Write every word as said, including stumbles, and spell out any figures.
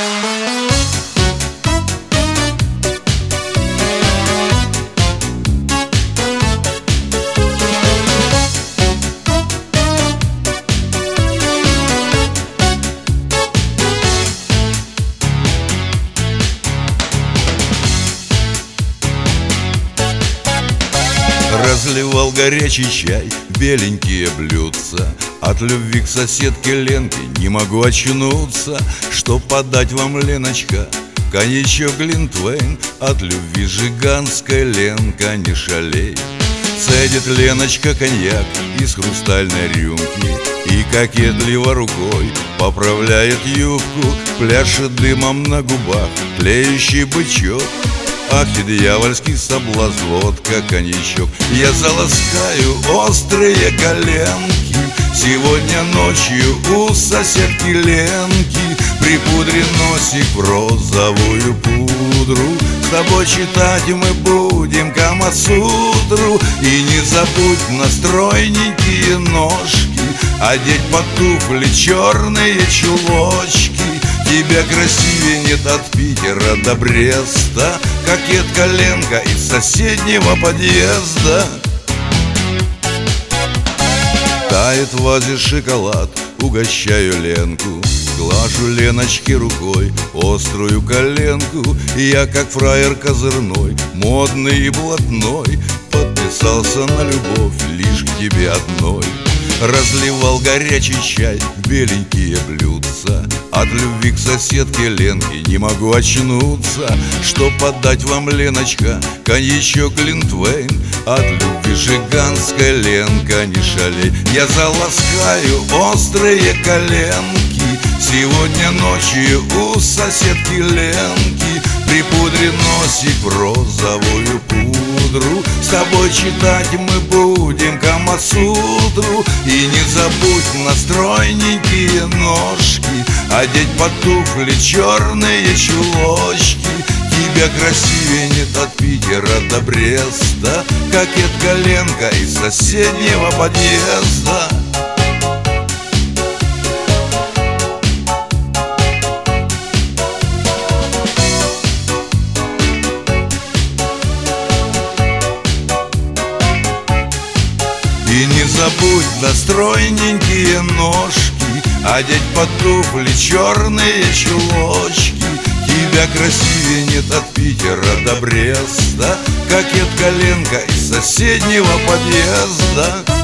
Разливал горячий чай, беленькие блюдца. От любви к соседке Ленке не могу очнуться. Что подать вам, Леночка? Коньячок Глинтвейн. От любви жиганской, Ленка, не шалей. Цедит Леночка коньяк из хрустальной рюмки и кокетливо рукой поправляет юбку. Пляшет дымом на губах тлеющий бычок. Ах, и дьявольский соблазн, водка, коньячок. Я заласкаю острые коленки сегодня ночью у соседки Ленки. Припудри носик в розовую пудру. С тобой читать мы будем Камасутру. И не забудь на стройненькие ножки одеть под туфли черные чулочки. Тебя красивее нет от Питера до Бреста. Кокетка Ленка из соседнего подъезда. Тает в вазе шоколад, угощаю Ленку. Глажу Леночке рукой острую коленку. Я, как фраер козырной, модный и блатной, подписался на любовь лишь к тебе одной. Разливал горячий чай, беленькие блюдца. От любви к соседке Ленке не могу очнуться. Что подать вам, Леночка? Коньячок Глинтвейн. От любви жиганской, Ленка, не шалей. Я заласкаю острые коленки сегодня ночью у соседки Ленки. Припудри носик в розовую пудру. С тобой читать мы будем Камасутру. И не забудь на стройненькие ножки одеть под туфли черные чулочки. Тебя красивее нет от Питера до Бреста. Кокетка Ленка из соседнего подъезда. И не забудь на стройненькие ножки одеть под туфли черные чулочки. Тебя красивее нет от Питера до Бреста. Кокетка Ленка из соседнего подъезда.